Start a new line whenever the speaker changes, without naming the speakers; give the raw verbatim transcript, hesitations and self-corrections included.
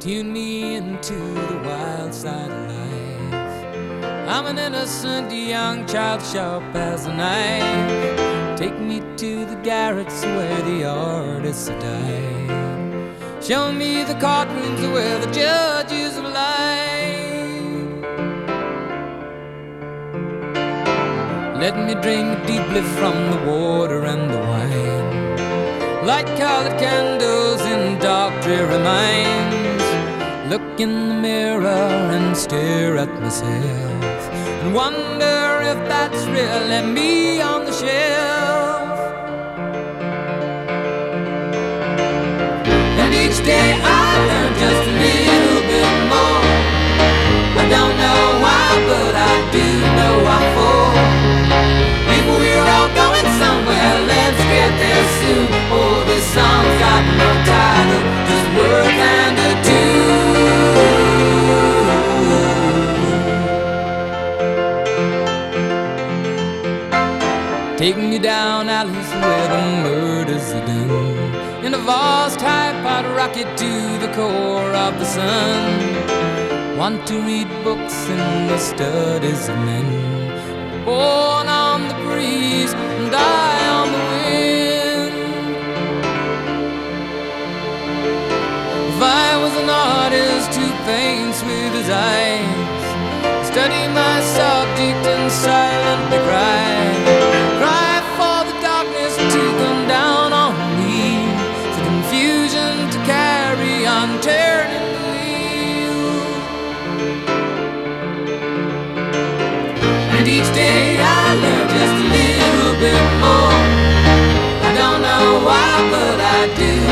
Tune me into the wild side of life. I'm an innocent young child, sharp as a knife. Take me to the garrets where the artists have died. Show me the courtrooms where the judges have lied. Let me drink deeply from the water and the wine. Light colored candles in dark dreary minds. Look in the mirror and stare at myself, and wonder if that's really me on the shelf. And each day I learn just a little bit more. I don't know why, but I do know I'm for. If we're all going somewhere, let's get there soon. Oh, this song's got no title, just words and a tune. Take me down alleys where the murders are done, in a vast high-powered rocket to the core of the sun. Want to read books in the studies of men, born on the breeze and die on the wind. If I was an artist who paints with his eyes, study my subject and silently cry. Cry for the darkness to come down on me, for confusion to carry on turning the wheel. And each day I learn just a little bit more. I don't know why, but I do.